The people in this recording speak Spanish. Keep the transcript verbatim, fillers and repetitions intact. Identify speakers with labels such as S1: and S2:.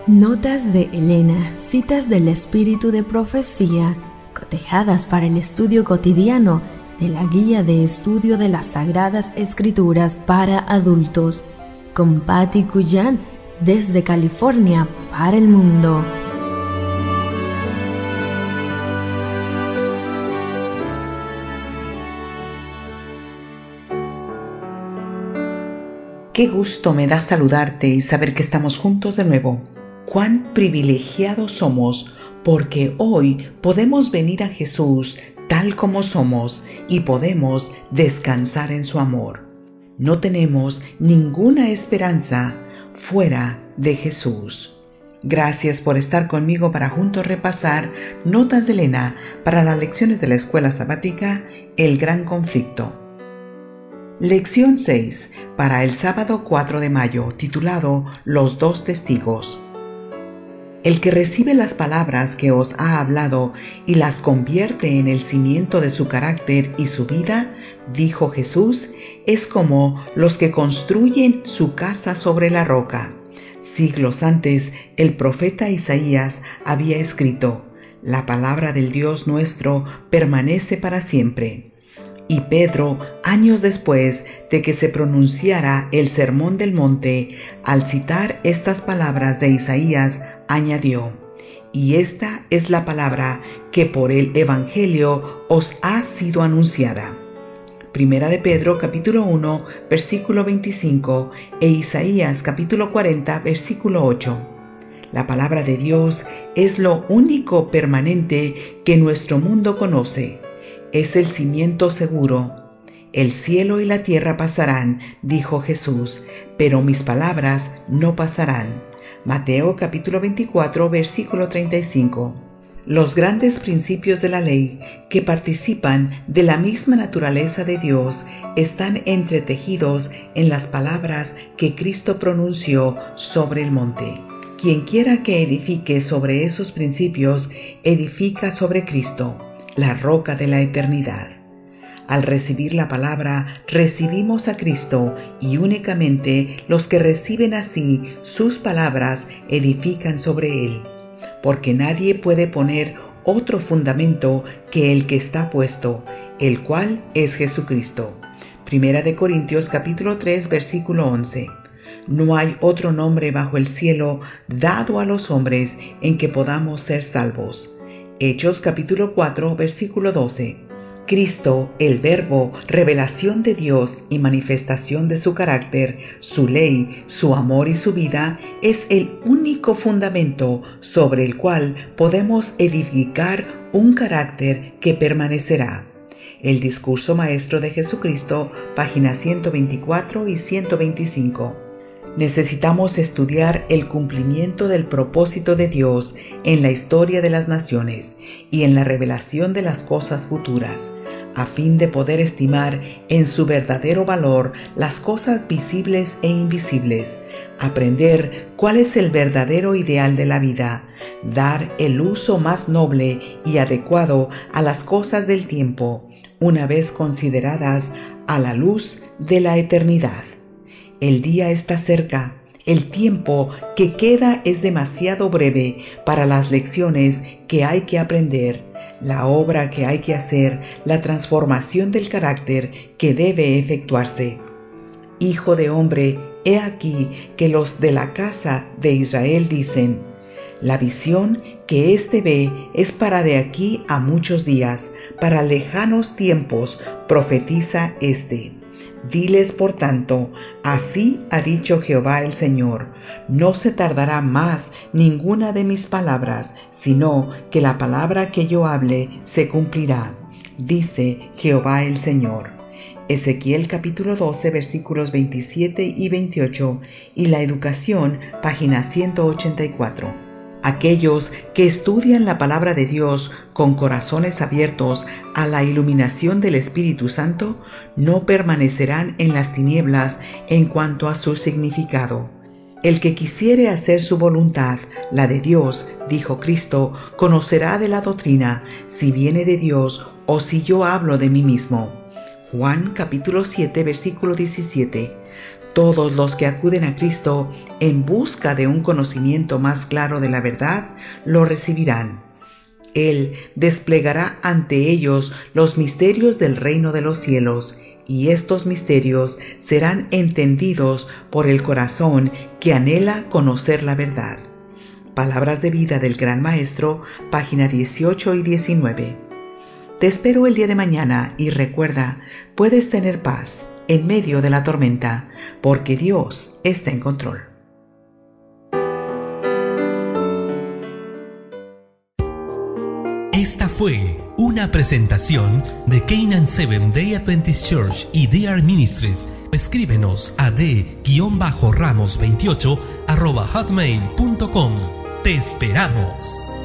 S1: Notas de Elena, citas del espíritu de profecía, cotejadas para el estudio cotidiano de la Guía de Estudio de las Sagradas Escrituras para Adultos, con Patti Cuyán, desde California para el mundo.
S2: Qué gusto me da saludarte y saber que estamos juntos de nuevo. Cuán privilegiados somos porque hoy podemos venir a Jesús tal como somos y podemos descansar en su amor. No tenemos ninguna esperanza fuera de Jesús. Gracias por estar conmigo para juntos repasar Notas de Elena para las lecciones de la escuela sabática El Gran Conflicto. Lección seis para el sábado cuatro de mayo, titulado Los dos testigos. El que recibe las palabras que os ha hablado y las convierte en el cimiento de su carácter y su vida, dijo Jesús, es como los que construyen su casa sobre la roca. Siglos antes, el profeta Isaías había escrito, la palabra del Dios nuestro permanece para siempre. Y Pedro, años después de que se pronunciara el Sermón del Monte, al citar estas palabras de Isaías, añadió, y esta es la palabra que por el Evangelio os ha sido anunciada. Primera de Pedro, capítulo uno, versículo veinticinco, e Isaías, capítulo cuarenta, versículo ocho. La palabra de Dios es lo único permanente que nuestro mundo conoce. Es el cimiento seguro. El cielo y la tierra pasarán, dijo Jesús, pero mis palabras no pasarán. Mateo capítulo veinticuatro, versículo treinta y cinco. Los grandes principios de la ley que participan de la misma naturaleza de Dios están entretejidos en las palabras que Cristo pronunció sobre el monte. Quien quiera que edifique sobre esos principios, edifica sobre Cristo, la roca de la eternidad. Al recibir la palabra, recibimos a Cristo y únicamente los que reciben así sus palabras edifican sobre Él, porque nadie puede poner otro fundamento que el que está puesto, el cual es Jesucristo. Primera de Corintios capítulo tres, versículo once. No hay otro nombre bajo el cielo dado a los hombres en que podamos ser salvos. Hechos capítulo cuatro, versículo doce. Cristo, el Verbo, revelación de Dios y manifestación de su carácter, su ley, su amor y su vida, es el único fundamento sobre el cual podemos edificar un carácter que permanecerá. El discurso maestro de Jesucristo, páginas ciento veinticuatro y ciento veinticinco. Necesitamos estudiar el cumplimiento del propósito de Dios en la historia de las naciones y en la revelación de las cosas futuras, a fin de poder estimar en su verdadero valor las cosas visibles e invisibles, aprender cuál es el verdadero ideal de la vida, dar el uso más noble y adecuado a las cosas del tiempo, una vez consideradas a la luz de la eternidad. El día está cerca, el tiempo que queda es demasiado breve para las lecciones que hay que aprender, la obra que hay que hacer, la transformación del carácter que debe efectuarse. Hijo de hombre, he aquí que los de la casa de Israel dicen, la visión que éste ve es para de aquí a muchos días, para lejanos tiempos profetiza éste. Diles, por tanto, así ha dicho Jehová el Señor, no se tardará más ninguna de mis palabras, sino que la palabra que yo hable se cumplirá, dice Jehová el Señor. Ezequiel capítulo doce, versículos veintisiete y veintiocho, y la educación, página ciento ochenta y cuatro. Aquellos que estudian la palabra de Dios con corazones abiertos a la iluminación del Espíritu Santo no permanecerán en las tinieblas en cuanto a su significado. El que quisiere hacer su voluntad, la de Dios, dijo Cristo, conocerá de la doctrina, si viene de Dios o si yo hablo de mí mismo. Juan capítulo siete, versículo diecisiete. Todos los que acuden a Cristo en busca de un conocimiento más claro de la verdad, lo recibirán. Él desplegará ante ellos los misterios del reino de los cielos, y estos misterios serán entendidos por el corazón que anhela conocer la verdad. Palabras de vida del Gran Maestro, página dieciocho y diecinueve. Te espero el día de mañana y recuerda, puedes tener paz en medio de la tormenta, porque Dios está en control.
S3: Esta fue una presentación de Canaan Seventh Day Adventist Church y D R Ministries. Escríbenos a d ramos veintiocho arroba hotmail punto com. Te esperamos.